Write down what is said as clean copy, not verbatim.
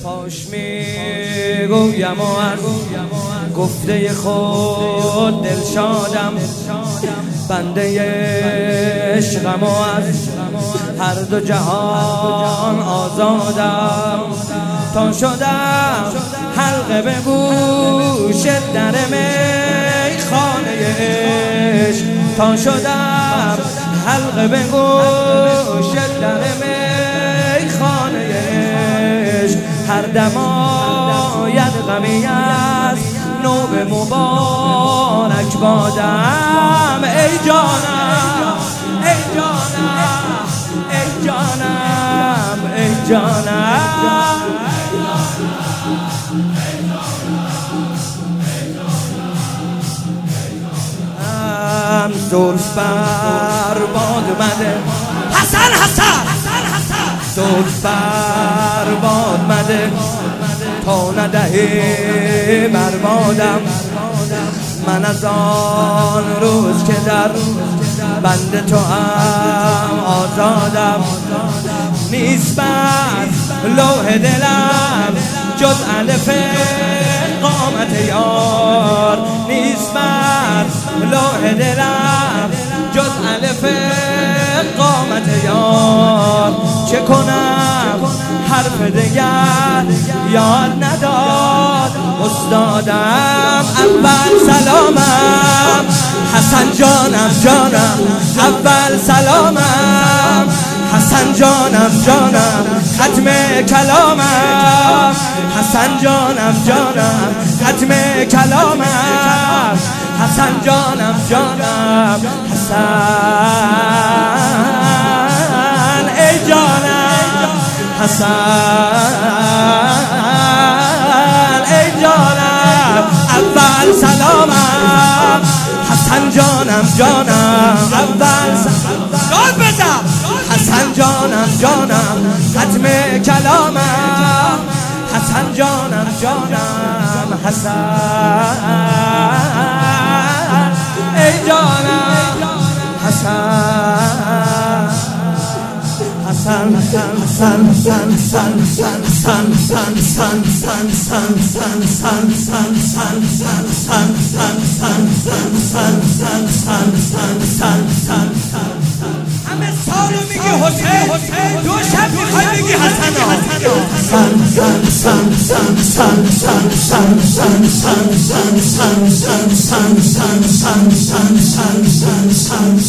فاش میگویم و از گفته خود دلشادم، بنده عشقم و از هر دو جهان آزادم. تا شدم حلقه به گوش در میخانه عشق، تا شدم حلقه به گوش در میخانه عشق. هر دم آید غمی از نو به مبارک بادم. ای جانم ای جانم ای جانم ای جانم، زلف بر باد مده حسن زلف بر باد مده تا ندهی بربادم. من از آن روز که در بند تو هم آزادم، نیست بر لوح دلم جز الف قامت یار، نیست بر لوح دلم جز الف قامت یار. چه کنم حرف دیگر یاد نداد استادم. اول سلامم حسن جانم جانم، اول سلامم حسن جانم جانم، ختم کلامم حسن جانم جانم، ختم کلامم حسن جانم جانم. حسن ای جانم حسن ای جانم، اول سلامم حسن جانم جانم، اول سلام بزن حسن جانم جانم، ختم کلامم حسن جانم جانم. حسن ای جانم حسن حسن حسن حسن حسن حسن حسن همه سالو میگی حسین، دو شب میخوای بگی حسن. حسن